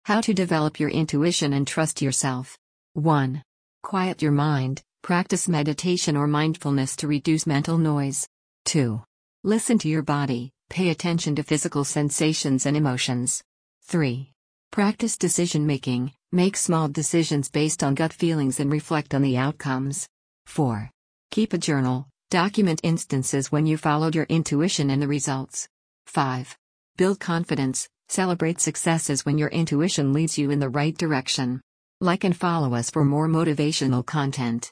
How to develop your intuition and trust yourself. 1. Quiet your mind, practice meditation or mindfulness to reduce mental noise. 2. Listen to your body, pay attention to physical sensations and emotions. 3. Practice decision making, make small decisions based on gut feelings and reflect on the outcomes. 4. Keep a journal, document instances when you followed your intuition and the results. 5. Build confidence, celebrate successes when your intuition leads you in the right direction. Like and follow us for more motivational content.